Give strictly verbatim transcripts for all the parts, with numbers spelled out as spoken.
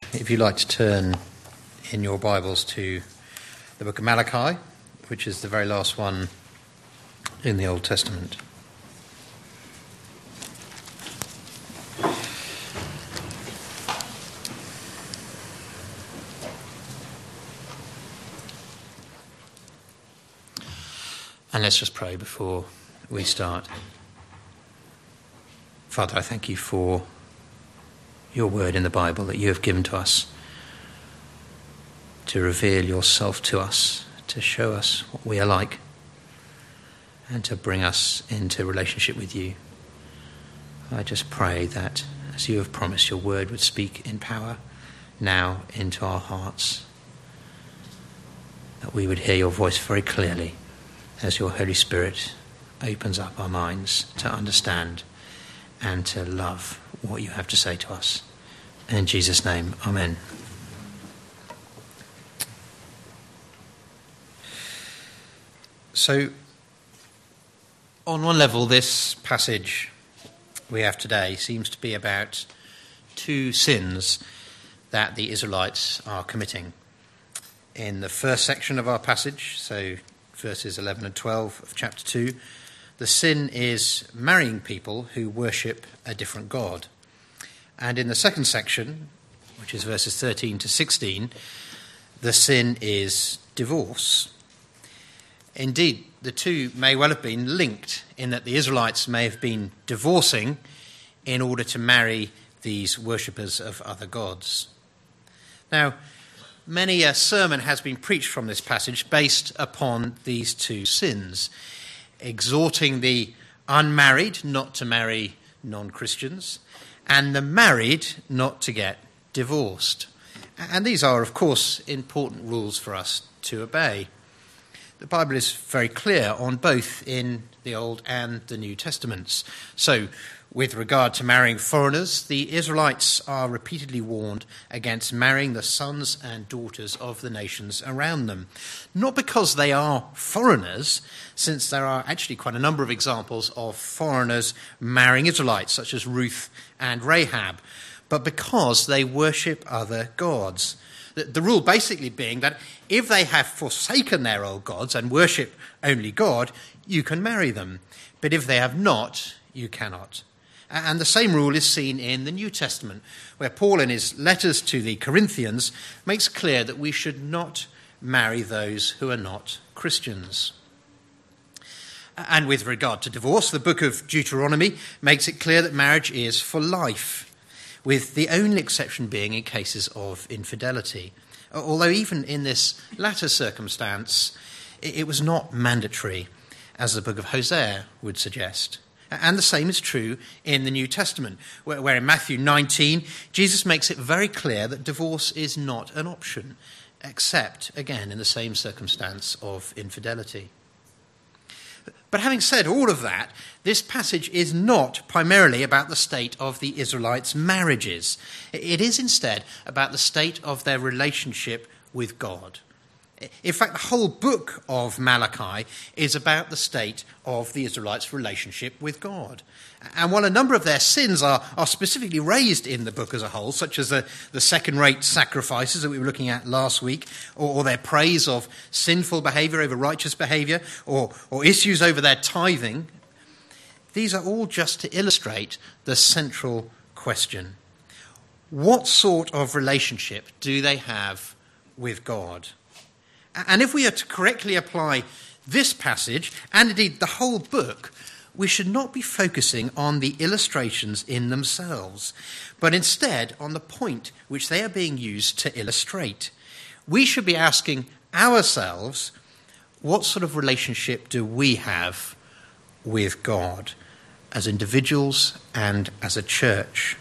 if you'd like to turn in your Bibles to the book of Malachi, which is the very last one in the Old Testament. And let's just pray before we start. Father, I thank you for your word in the Bible that you have given to us to reveal yourself to us, to show us what we are like, and to bring us into relationship with you. I just pray that, as you have promised, your word would speak in power now into our hearts, that we would hear your voice very clearly as your Holy Spirit opens up our minds to understand and to love what you have to say to us. In Jesus' name, amen. So, on one level, this passage we have today seems to be about two sins that the Israelites are committing. In the first section of our passage, so verses eleven and twelve of chapter two, the sin is marrying people who worship a different god. And in the second section, which is verses thirteen to sixteen, the sin is divorce. Indeed, the two may well have been linked in that the Israelites may have been divorcing in order to marry these worshippers of other gods. Now, many a sermon has been preached from this passage based upon these two sins, exhorting the unmarried not to marry non-Christians, and the married not to get divorced. And these are, of course, important rules for us to obey. The Bible is very clear on both in the Old and the New Testaments. So, with regard to marrying foreigners, the Israelites are repeatedly warned against marrying the sons and daughters of the nations around them. Not because they are foreigners, since there are actually quite a number of examples of foreigners marrying Israelites, such as Ruth and Rahab, but because they worship other gods. The, the rule basically being that if they have forsaken their old gods and worship only God, you can marry them. But if they have not, you cannot. And the same rule is seen in the New Testament, where Paul in his letters to the Corinthians makes clear that we should not marry those who are not Christians. And with regard to divorce, the book of Deuteronomy makes it clear that marriage is for life, with the only exception being in cases of infidelity. Although even in this latter circumstance, it was not mandatory, as the book of Hosea would suggest. And the same is true in the New Testament, where, where in Matthew nineteen, Jesus makes it very clear that divorce is not an option, except, again, in the same circumstance of infidelity. But having said all of that, this passage is not primarily about the state of the Israelites' marriages. It is instead about the state of their relationship with God. In fact, the whole book of Malachi is about the state of the Israelites' relationship with God. And while a number of their sins are, are specifically raised in the book as a whole, such as the, the second-rate sacrifices that we were looking at last week, or, or their praise of sinful behaviour over righteous behaviour, or, or issues over their tithing, these are all just to illustrate the central question. What sort of relationship do they have with God? And if we are to correctly apply this passage, and indeed the whole book, we should not be focusing on the illustrations in themselves, but instead on the point which they are being used to illustrate. We should be asking ourselves, what sort of relationship do we have with God as individuals and as a church?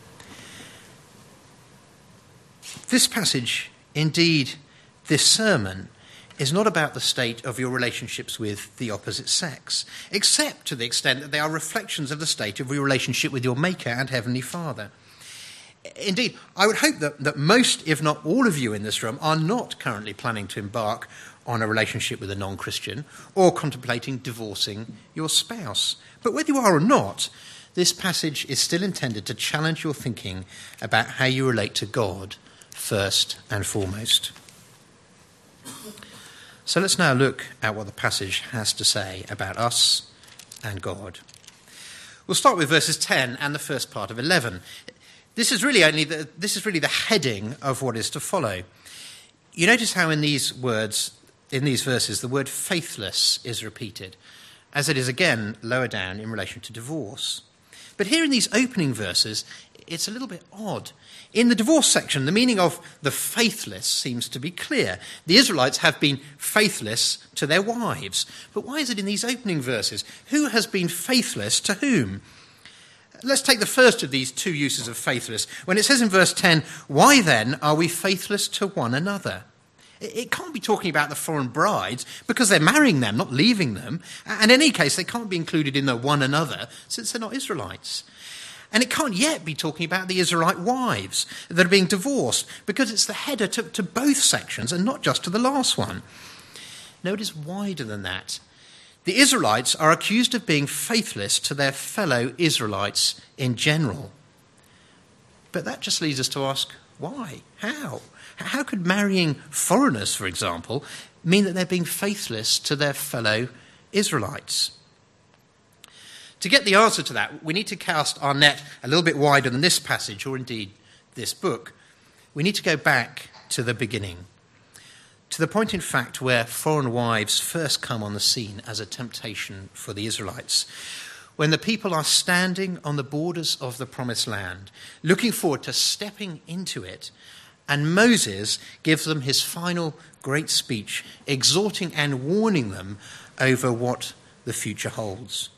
This passage, indeed, this sermon is not about the state of your relationships with the opposite sex, except to the extent that they are reflections of the state of your relationship with your Maker and Heavenly Father. Indeed, I would hope that, that most, if not all of you in this room, are not currently planning to embark on a relationship with a non-Christian or contemplating divorcing your spouse. But whether you are or not, this passage is still intended to challenge your thinking about how you relate to God first and foremost. So let's now look at what the passage has to say about us and God. We'll start with verses ten and the first part of eleven. This is really only the, this is really the heading of what is to follow. You notice how in these words, in these verses, the word faithless is repeated, as it is again lower down in relation to divorce. But here in these opening verses, it's a little bit odd. In the divorce section, the meaning of the faithless seems to be clear. The Israelites have been faithless to their wives. But why is it in these opening verses? Who has been faithless to whom? Let's take the first of these two uses of faithless. When it says in verse ten, why then are we faithless to one another? It can't be talking about the foreign brides because they're marrying them, not leaving them. And in any case, they can't be included in the one another since they're not Israelites. And it can't yet be talking about the Israelite wives that are being divorced because it's the header to, to both sections and not just to the last one. No, it is wider than that. The Israelites are accused of being faithless to their fellow Israelites in general. But that just leads us to ask, why? How? How could marrying foreigners, for example, mean that they're being faithless to their fellow Israelites? To get the answer to that, we need to cast our net a little bit wider than this passage, or indeed this book. We need to go back to the beginning, to the point, in fact, where foreign wives first come on the scene as a temptation for the Israelites, when the people are standing on the borders of the promised land, looking forward to stepping into it, and Moses gives them his final great speech, exhorting and warning them over what the future holds.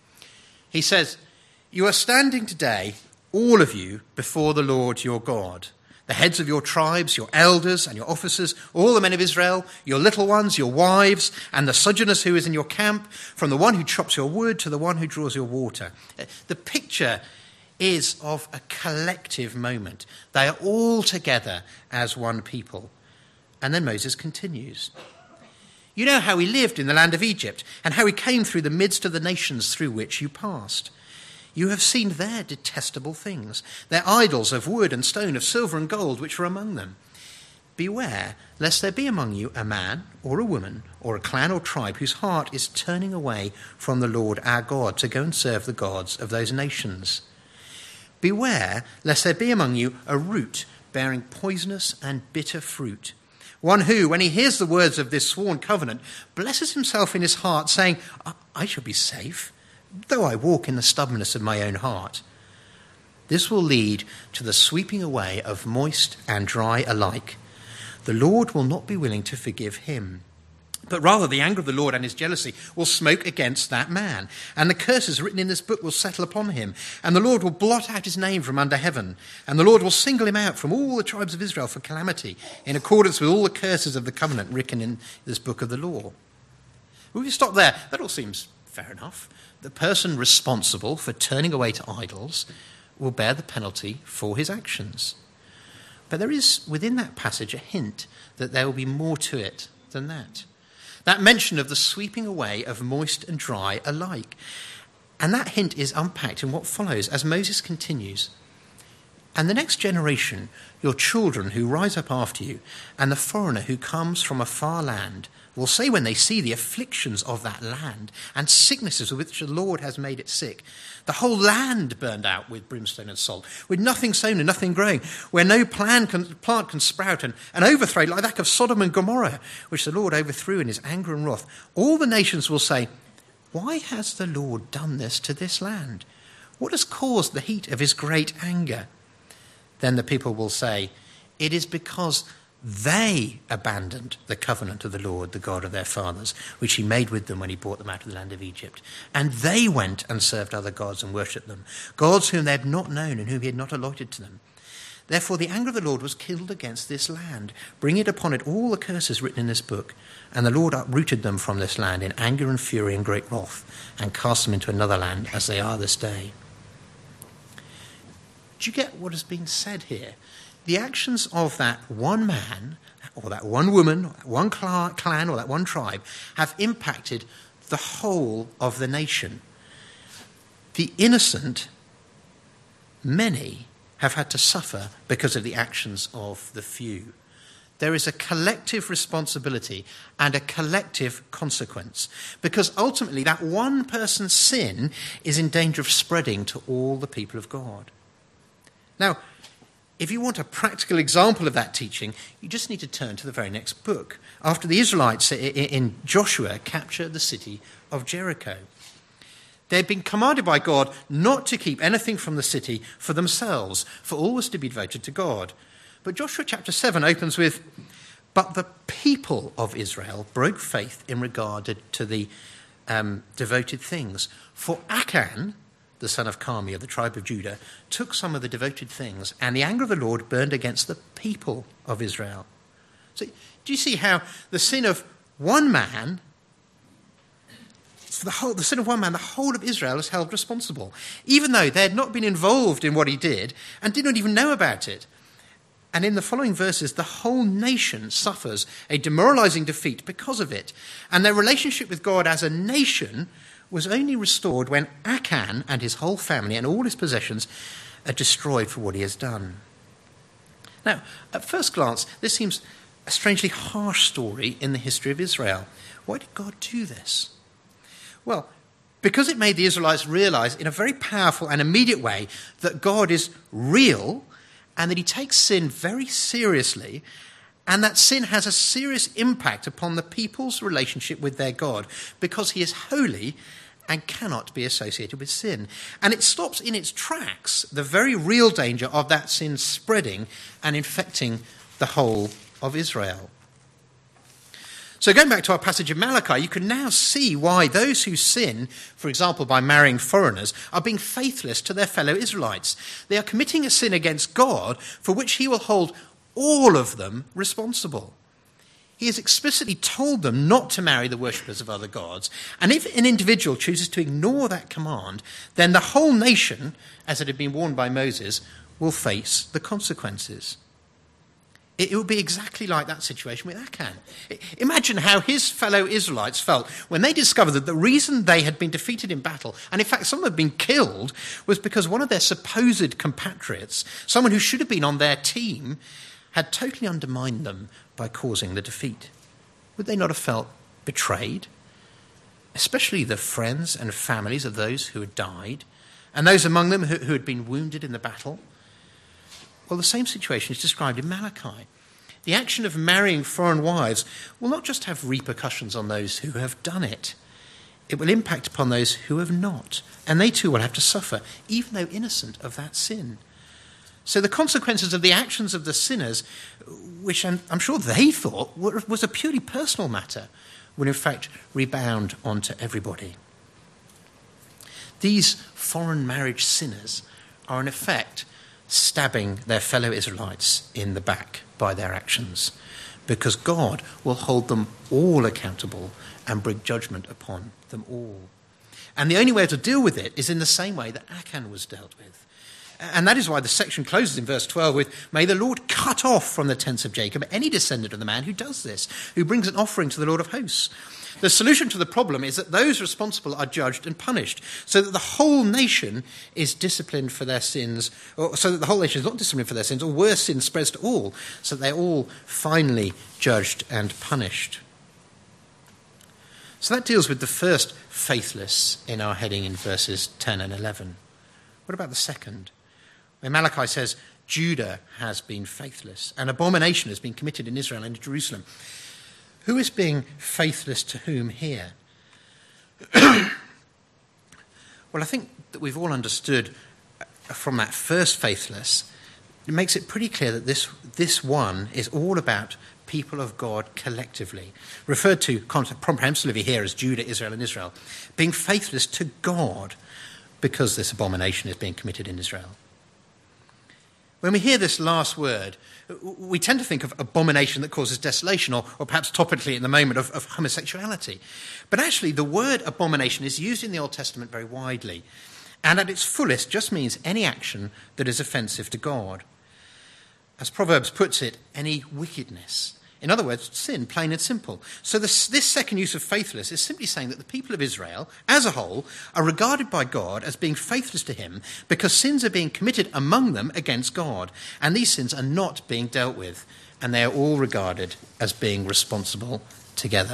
He says, you are standing today, all of you, before the Lord your God, the heads of your tribes, your elders and your officers, all the men of Israel, your little ones, your wives, and the sojourners who is in your camp, from the one who chops your wood to the one who draws your water. The picture is of a collective moment. They are all together as one people. And then Moses continues. You know how he lived in the land of Egypt and how he came through the midst of the nations through which you passed. You have seen their detestable things, their idols of wood and stone, of silver and gold, which were among them. Beware, lest there be among you a man or a woman or a clan or tribe whose heart is turning away from the Lord our God to go and serve the gods of those nations. Beware, lest there be among you a root bearing poisonous and bitter fruit, one who, when he hears the words of this sworn covenant, blesses himself in his heart, saying, I, I shall be safe, though I walk in the stubbornness of my own heart. This will lead to the sweeping away of moist and dry alike. The Lord will not be willing to forgive him, but rather the anger of the Lord and his jealousy will smoke against that man, and the curses written in this book will settle upon him, and the Lord will blot out his name from under heaven, and the Lord will single him out from all the tribes of Israel for calamity, in accordance with all the curses of the covenant written in this book of the law. Will you stop there? That all seems fair enough. The person responsible for turning away to idols will bear the penalty for his actions. But there is within that passage a hint that there will be more to it than that. That mention of the sweeping away of moist and dry alike. And that hint is unpacked in what follows as Moses continues. And the next generation, your children who rise up after you, and the foreigner who comes from a far land, will say when they see the afflictions of that land and sicknesses with which the Lord has made it sick, the whole land burned out with brimstone and salt, with nothing sown and nothing growing, where no plant can, plant can sprout, and an overthrow like that of Sodom and Gomorrah, which the Lord overthrew in his anger and wrath. All the nations will say, why has the Lord done this to this land? What has caused the heat of his great anger? Then the people will say, it is because they abandoned the covenant of the Lord, the God of their fathers, which he made with them when he brought them out of the land of Egypt. And they went and served other gods and worshipped them, gods whom they had not known and whom he had not allotted to them. Therefore the anger of the Lord was kindled against this land, bringing upon it all the curses written in this book. And the Lord uprooted them from this land in anger and fury and great wrath, and cast them into another land as they are this day. Do you get what has been said here? The actions of that one man, or that one woman, or that one clan, or that one tribe, have impacted the whole of the nation. The innocent, many, have had to suffer because of the actions of the few. There is a collective responsibility and a collective consequence, because ultimately that one person's sin is in danger of spreading to all the people of God. Now, if you want a practical example of that teaching, you just need to turn to the very next book, after the Israelites in Joshua capture the city of Jericho. They had been commanded by God not to keep anything from the city for themselves, for all was to be devoted to God. But Joshua chapter seven opens with, "But the people of Israel broke faith in regard to the um, devoted things. For Achan, the son of Carmi of the tribe of Judah, took some of the devoted things, and the anger of the Lord burned against the people of Israel." So do you see how the sin of one man, for the whole, the sin of one man, the whole of Israel is held responsible, even though they had not been involved in what he did and did not even know about it. And in the following verses, the whole nation suffers a demoralizing defeat because of it. And their relationship with God as a nation was only restored when Achan and his whole family and all his possessions are destroyed for what he has done. Now, at first glance, this seems a strangely harsh story in the history of Israel. Why did God do this? Well, because it made the Israelites realize in a very powerful and immediate way that God is real and that he takes sin very seriously, and that sin has a serious impact upon the people's relationship with their God, because he is holy and cannot be associated with sin. And it stops in its tracks the very real danger of that sin spreading and infecting the whole of Israel. So going back to our passage of Malachi, you can now see why those who sin, for example, by marrying foreigners, are being faithless to their fellow Israelites. They are committing a sin against God for which he will hold all of them responsible. He has explicitly told them not to marry the worshippers of other gods. And if an individual chooses to ignore that command, then the whole nation, as it had been warned by Moses, will face the consequences. It would be exactly like that situation with Achan. Imagine how his fellow Israelites felt when they discovered that the reason they had been defeated in battle, and in fact some had been killed, was because one of their supposed compatriots, someone who should have been on their team, had totally undermined them by causing the defeat. Would they not have felt betrayed? Especially the friends and families of those who had died, and those among them who, who had been wounded in the battle. Well, the same situation is described in Malachi. The action of marrying foreign wives will not just have repercussions on those who have done it. It will impact upon those who have not, and they too will have to suffer, even though innocent of that sin. So the consequences of the actions of the sinners, which I'm, I'm sure they thought was a purely personal matter, will in fact rebound onto everybody. These foreign marriage sinners are in effect stabbing their fellow Israelites in the back by their actions, because God will hold them all accountable and bring judgment upon them all. And the only way to deal with it is in the same way that Achan was dealt with. And that is why the section closes in verse twelve with, "May the Lord cut off from the tents of Jacob any descendant of the man who does this, who brings an offering to the Lord of hosts." The solution to the problem is that those responsible are judged and punished, so that the whole nation is disciplined for their sins, or so that the whole nation is not disciplined for their sins, or worse, sin spreads to all, so that they're all finally judged and punished. So that deals with the first faithless in our heading in verses ten and eleven. What about the second? Where Malachi says, Judah has been faithless. An abomination has been committed in Israel and in Jerusalem. Who is being faithless to whom here? Well, I think that we've all understood from that first faithless, it makes it pretty clear that this, this one is all about people of God collectively, referred to comprehensively here as Judah, Israel, and Israel, being faithless to God because this abomination is being committed in Israel. When we hear this last word, we tend to think of abomination that causes desolation, or, or perhaps topically in the moment of, of homosexuality. But actually, the word abomination is used in the Old Testament very widely, and at its fullest just means any action that is offensive to God. As Proverbs puts it, any wickedness, In other words, sin, plain and simple. So this, this second use of faithless is simply saying that the people of Israel, as a whole, are regarded by God as being faithless to him because sins are being committed among them against God. And these sins are not being dealt with, and they are all regarded as being responsible together.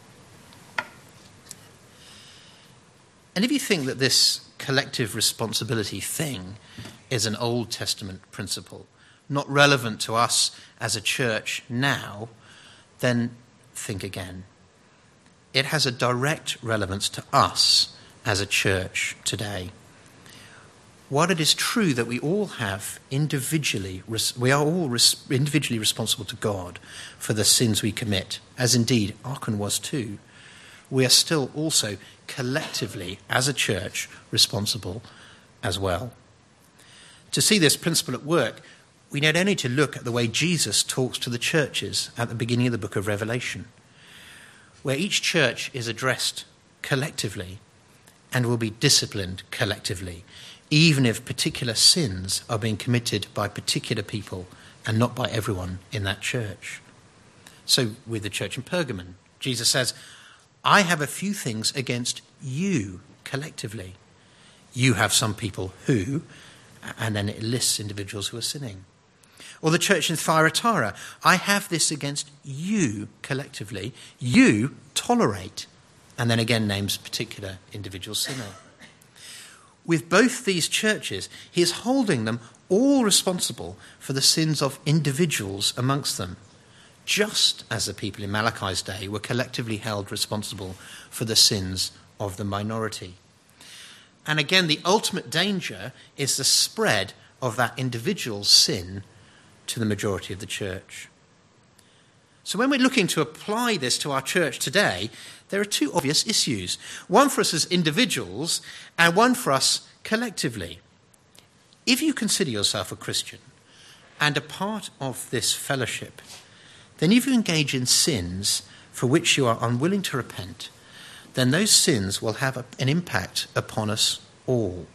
And if you think that this collective responsibility thing is an Old Testament principle, not relevant to us as a church now, then think again. It has a direct relevance to us as a church today. While it is true that we all have individually, we are all individually responsible to God for the sins we commit, as indeed Achan was too, we are still also collectively, as a church, responsible as well. To see this principle at work, we need only to look at the way Jesus talks to the churches at the beginning of the book of Revelation, where each church is addressed collectively and will be disciplined collectively, even if particular sins are being committed by particular people and not by everyone in that church. So with the church in Pergamon, Jesus says, I have a few things against you collectively. You have some people who, and then it lists individuals who are sinning. Or the church in Thyatira, I have this against you collectively. You tolerate, and then again names particular individual sinner. With both these churches, he is holding them all responsible for the sins of individuals amongst them, just as the people in Malachi's day were collectively held responsible for the sins of the minority. And again, the ultimate danger is the spread of that individual sin to the majority of the church. So when we're looking to apply this to our church today, there are two obvious issues. One for us as individuals and one for us collectively. If you consider yourself a Christian and a part of this fellowship, then if you engage in sins for which you are unwilling to repent, then those sins will have a, an impact upon us all.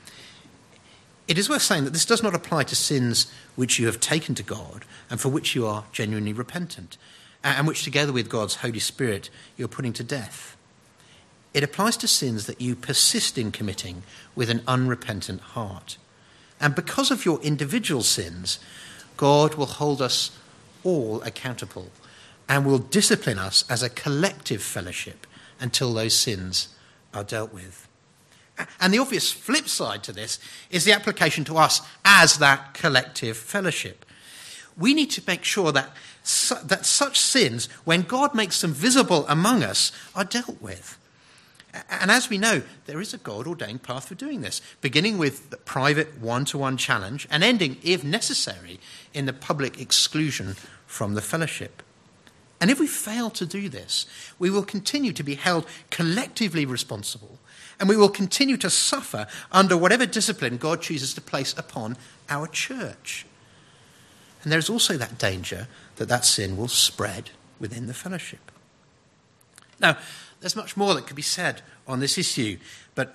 It is worth saying that this does not apply to sins which you have taken to God and for which you are genuinely repentant, and which together with God's Holy Spirit you're putting to death. It applies to sins that you persist in committing with an unrepentant heart. And because of your individual sins, God will hold us all accountable and will discipline us as a collective fellowship until those sins are dealt with. And the obvious flip side to this is the application to us as that collective fellowship. We need to make sure that, su- that such sins, when God makes them visible among us, are dealt with. And as we know, there is a God-ordained path for doing this, beginning with the private one-to-one challenge and ending, if necessary, in the public exclusion from the fellowship. And if we fail to do this, we will continue to be held collectively responsible, and we will continue to suffer under whatever discipline God chooses to place upon our church. And there's also that danger that that sin will spread within the fellowship. Now, there's much more that could be said on this issue, but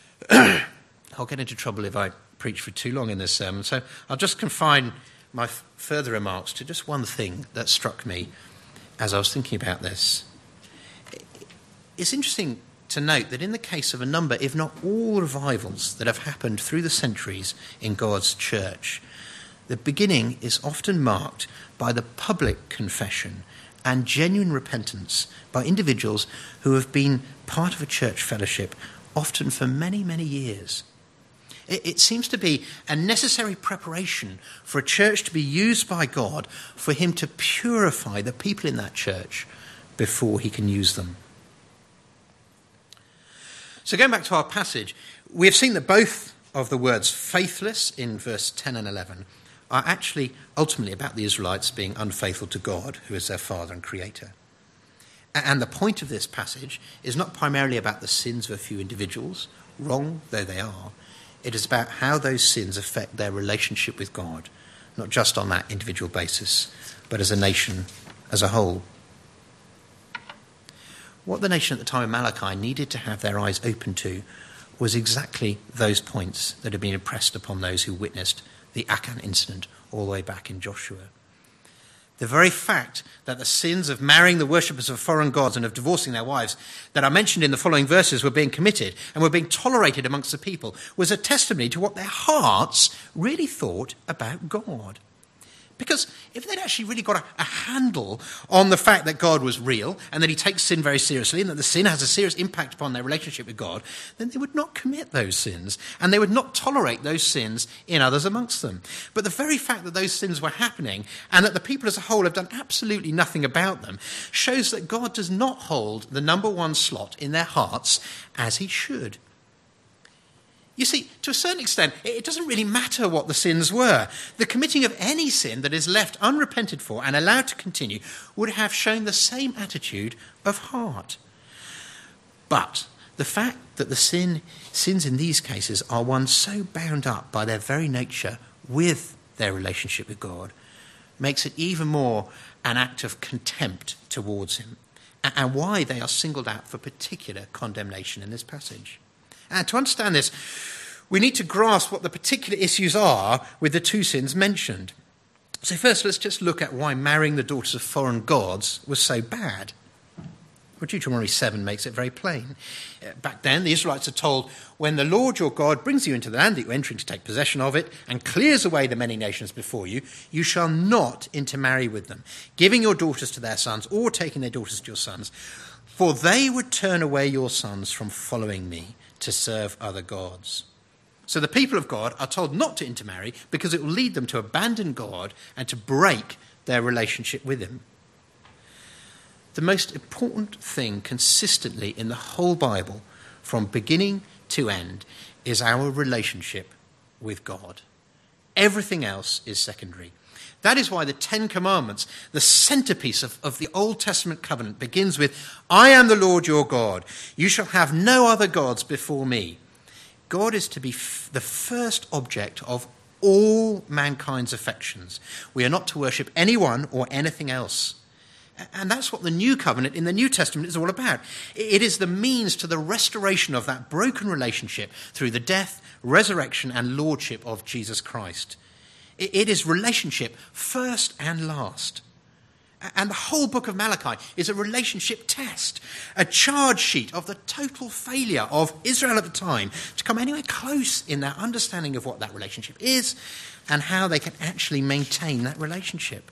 I'll get into trouble if I preach for too long in this sermon, so I'll just confine my f- further remarks to just one thing that struck me as I was thinking about this. It's interesting to note that in the case of a number, if not all, revivals that have happened through the centuries in God's church, the beginning is often marked by the public confession and genuine repentance by individuals who have been part of a church fellowship, often for many, many years. It, it seems to be a necessary preparation for a church to be used by God, for him to purify the people in that church before he can use them. So going back to our passage, we have seen that both of the words faithless in verse ten and eleven are actually ultimately about the Israelites being unfaithful to God, who is their father and creator. And the point of this passage is not primarily about the sins of a few individuals, wrong though they are. It is about how those sins affect their relationship with God, not just on that individual basis, but as a nation as a whole. What the nation at the time of Malachi needed to have their eyes open to was exactly those points that had been impressed upon those who witnessed the Achan incident all the way back in Joshua. The very fact that the sins of marrying the worshippers of foreign gods and of divorcing their wives that are mentioned in the following verses were being committed and were being tolerated amongst the people was a testimony to what their hearts really thought about God. Because if they'd actually really got a, a handle on the fact that God was real and that he takes sin very seriously and that the sin has a serious impact upon their relationship with God, then they would not commit those sins and they would not tolerate those sins in others amongst them. But the very fact that those sins were happening and that the people as a whole have done absolutely nothing about them shows that God does not hold the number one slot in their hearts as he should. You see, to a certain extent, it doesn't really matter what the sins were. The committing of any sin that is left unrepented for and allowed to continue would have shown the same attitude of heart. But the fact that the sin, sins in these cases are ones so bound up by their very nature with their relationship with God makes it even more an act of contempt towards him, and why they are singled out for particular condemnation in this passage. And to understand this, we need to grasp what the particular issues are with the two sins mentioned. So first, let's just look at why marrying the daughters of foreign gods was so bad. Well, Deuteronomy seven makes it very plain. Back then, the Israelites are told, when the Lord your God brings you into the land that you're entering to take possession of it and clears away the many nations before you, you shall not intermarry with them, giving your daughters to their sons or taking their daughters to your sons, for they would turn away your sons from following me to serve other gods. So the people of God are told not to intermarry because it will lead them to abandon God and to break their relationship with him. The most important thing consistently in the whole Bible, from beginning to end, is our relationship with God. Everything else is secondary. That is why the Ten Commandments, the centerpiece of, of the Old Testament covenant, begins with, I am the Lord your God. You shall have no other gods before me. God is to be f- the first object of all mankind's affections. We are not to worship anyone or anything else. And that's what the New Covenant in the New Testament is all about. It is the means to the restoration of that broken relationship through the death, resurrection, and lordship of Jesus Christ. It is relationship first and last. And the whole book of Malachi is a relationship test, a charge sheet of the total failure of Israel at the time to come anywhere close in their understanding of what that relationship is and how they can actually maintain that relationship.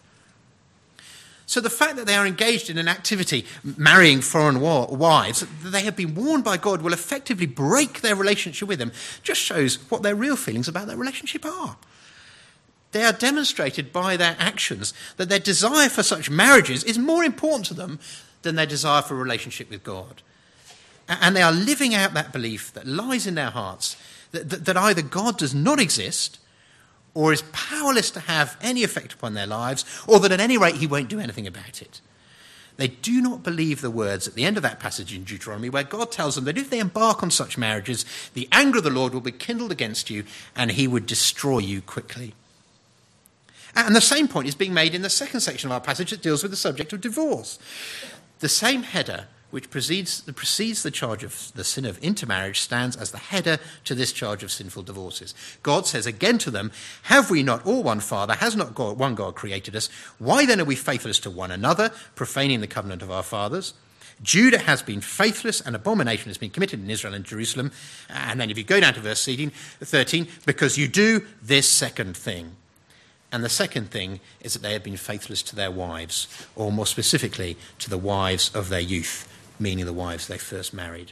So the fact that they are engaged in an activity, marrying foreign wives, that they have been warned by God will effectively break their relationship with him, just shows what their real feelings about that relationship are. They are demonstrated by their actions that their desire for such marriages is more important to them than their desire for a relationship with God. And they are living out that belief that lies in their hearts, that, that, that either God does not exist or is powerless to have any effect upon their lives, or that at any rate he won't do anything about it. They do not believe the words at the end of that passage in Deuteronomy where God tells them that if they embark on such marriages, the anger of the Lord will be kindled against you and he would destroy you quickly. And the same point is being made in the second section of our passage that deals with the subject of divorce. The same header which precedes, precedes the charge of the sin of intermarriage stands as the header to this charge of sinful divorces. God says again to them, have we not all one Father? Has not God, one God created us? Why then are we faithless to one another, profaning the covenant of our fathers? Judah has been faithless, and abomination has been committed in Israel and Jerusalem. And then if you go down to verse thirteen, because you do this second thing. And the second thing is that they have been faithless to their wives, or more specifically, to the wives of their youth, meaning the wives they first married.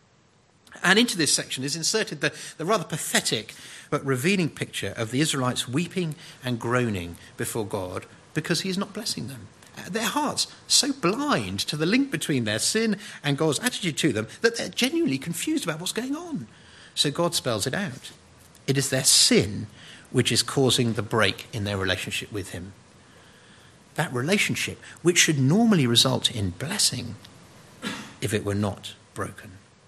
And into this section is inserted the, the rather pathetic but revealing picture of the Israelites weeping and groaning before God because he is not blessing them. Their hearts so blind to the link between their sin and God's attitude to them that they're genuinely confused about what's going on. So God spells it out. It is their sin which is causing the break in their relationship with him. That relationship, which should normally result in blessing if it were not broken.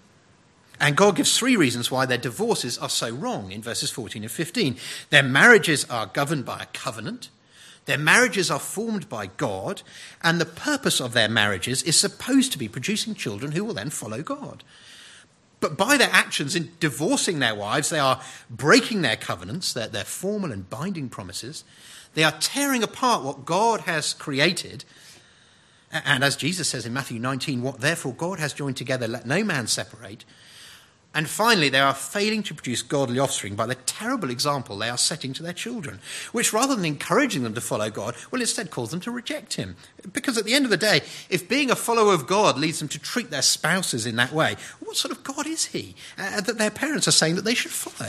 And God gives three reasons why their divorces are so wrong in verses fourteen and fifteen. Their marriages are governed by a covenant. Their marriages are formed by God. And the purpose of their marriages is supposed to be producing children who will then follow God. But by their actions in divorcing their wives, they are breaking their covenants, their, their formal and binding promises. They are tearing apart what God has created. And as Jesus says in Matthew nineteen, what therefore God has joined together, let no man separate. And finally, they are failing to produce godly offspring by the terrible example they are setting to their children, which rather than encouraging them to follow God, will instead cause them to reject him. Because at the end of the day, if being a follower of God leads them to treat their spouses in that way, what sort of God is he uh, that their parents are saying that they should follow?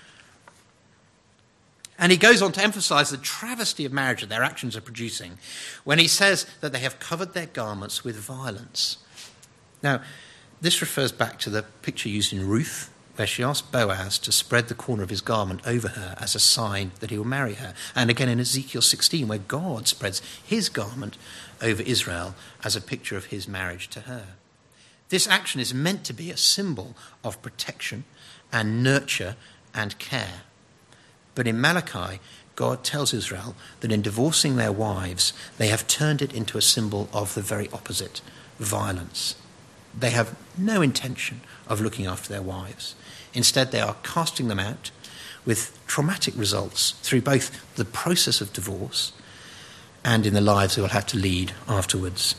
And he goes on to emphasize the travesty of marriage that their actions are producing when he says that they have covered their garments with violence. Now, this refers back to the picture used in Ruth, where she asked Boaz to spread the corner of his garment over her as a sign that he will marry her. And again in Ezekiel sixteen, where God spreads his garment over Israel as a picture of his marriage to her. This action is meant to be a symbol of protection and nurture and care. But in Malachi, God tells Israel that in divorcing their wives, they have turned it into a symbol of the very opposite, violence. They have no intention of looking after their wives. Instead, they are casting them out with traumatic results through both the process of divorce and in the lives they will have to lead afterwards.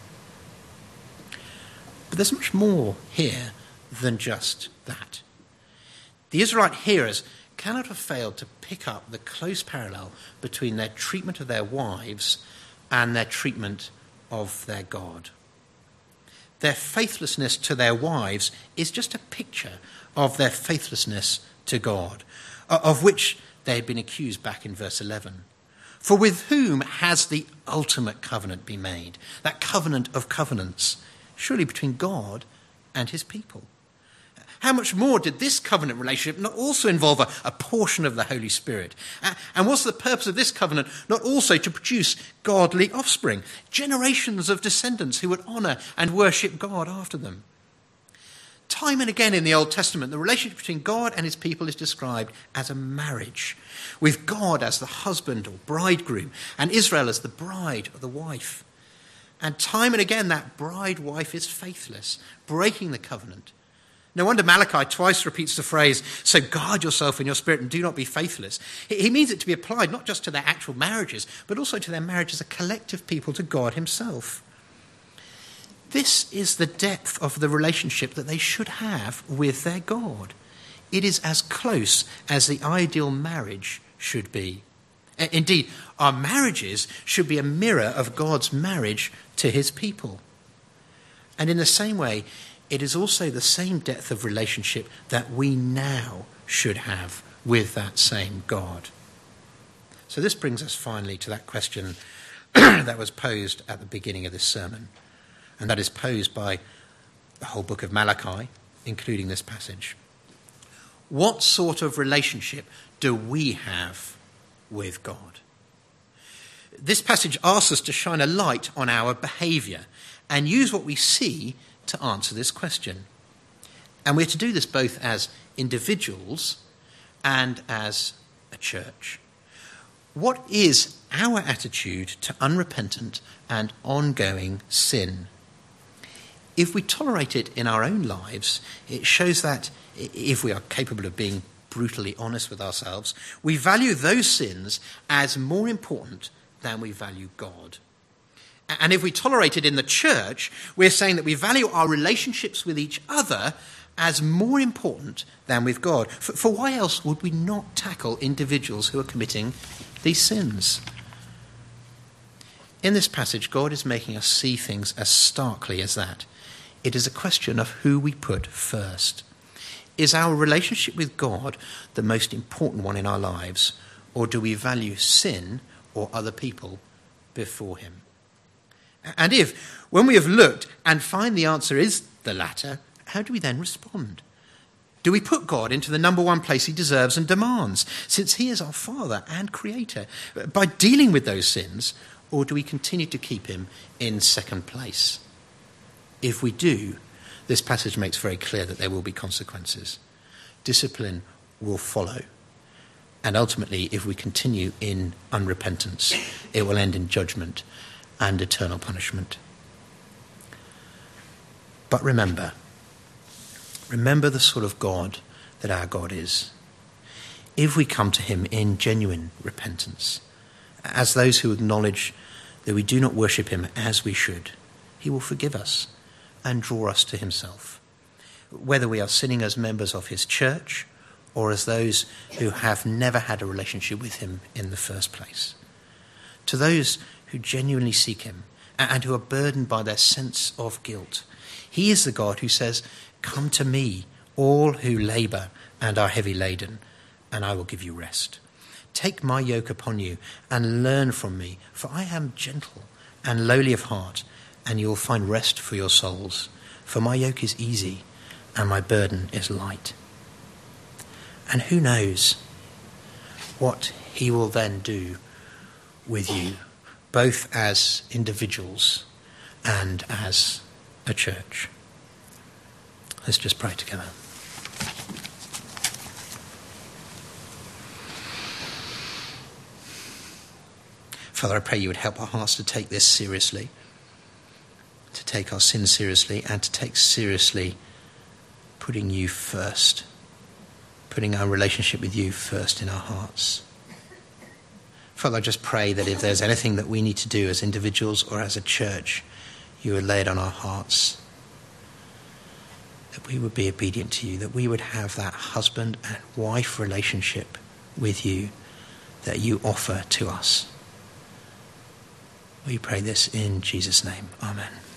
But there's much more here than just that. The Israelite hearers cannot have failed to pick up the close parallel between their treatment of their wives and their treatment of their God. Their faithlessness to their wives is just a picture of their faithlessness to God, of which they had been accused back in verse eleven. For with whom has the ultimate covenant been made? That covenant of covenants, surely between God and his people. How much more did this covenant relationship not also involve a, a portion of the Holy Spirit? Uh, and was the purpose of this covenant not also to produce godly offspring, generations of descendants who would honour and worship God after them? Time and again in the Old Testament, the relationship between God and his people is described as a marriage, with God as the husband or bridegroom and Israel as the bride or the wife. And time and again that bride-wife is faithless, breaking the covenant. No wonder Malachi twice repeats the phrase, so guard yourself in your spirit and do not be faithless. He means it to be applied not just to their actual marriages, but also to their marriage as a collective people to God himself. This is the depth of the relationship that they should have with their God. It is as close as the ideal marriage should be. Indeed, our marriages should be a mirror of God's marriage to his people. And in the same way, it is also the same depth of relationship that we now should have with that same God. So this brings us finally to that question that was posed at the beginning of this sermon, and that is posed by the whole book of Malachi, including this passage. What sort of relationship do we have with God? This passage asks us to shine a light on our behaviour and use what we see to answer this question. And we're to do this both as individuals and as a church. What is our attitude to unrepentant and ongoing sin? If we tolerate it in our own lives, it shows that if we are capable of being brutally honest with ourselves, we value those sins as more important than we value God. And if we tolerate it in the church, we're saying that we value our relationships with each other as more important than with God. For, for why else would we not tackle individuals who are committing these sins? In this passage, God is making us see things as starkly as that. It is a question of who we put first. Is our relationship with God the most important one in our lives, or do we value sin or other people before him? And if, when we have looked and find the answer is the latter, how do we then respond? Do we put God into the number one place he deserves and demands, since he is our Father and Creator, by dealing with those sins, or do we continue to keep him in second place? If we do, this passage makes very clear that there will be consequences. Discipline will follow. And ultimately, if we continue in unrepentance, it will end in judgment and eternal punishment. But remember, remember the sort of God that our God is. If we come to him in genuine repentance As those who acknowledge that we do not worship him as we should, he will forgive us and draw us to himself, whether we are sinning as members of his church or as those who have never had a relationship with him in the first place. To those who genuinely seek him and who are burdened by their sense of guilt, he is the God who says, "Come to me, all who labour and are heavy laden, and I will give you rest. Take my yoke upon you and learn from me, for I am gentle and lowly of heart, and you will find rest for your souls. For my yoke is easy and my burden is light." And who knows what he will then do with you, both as individuals and as a church. Let's just pray together. Father, I pray you would help our hearts to take this seriously, to take our sins seriously, and to take seriously putting you first, putting our relationship with you first in our hearts. Father, I just pray that if there's anything that we need to do as individuals or as a church, you would lay it on our hearts, that we would be obedient to you, that we would have that husband and wife relationship with you that you offer to us. We pray this in Jesus' name. Amen.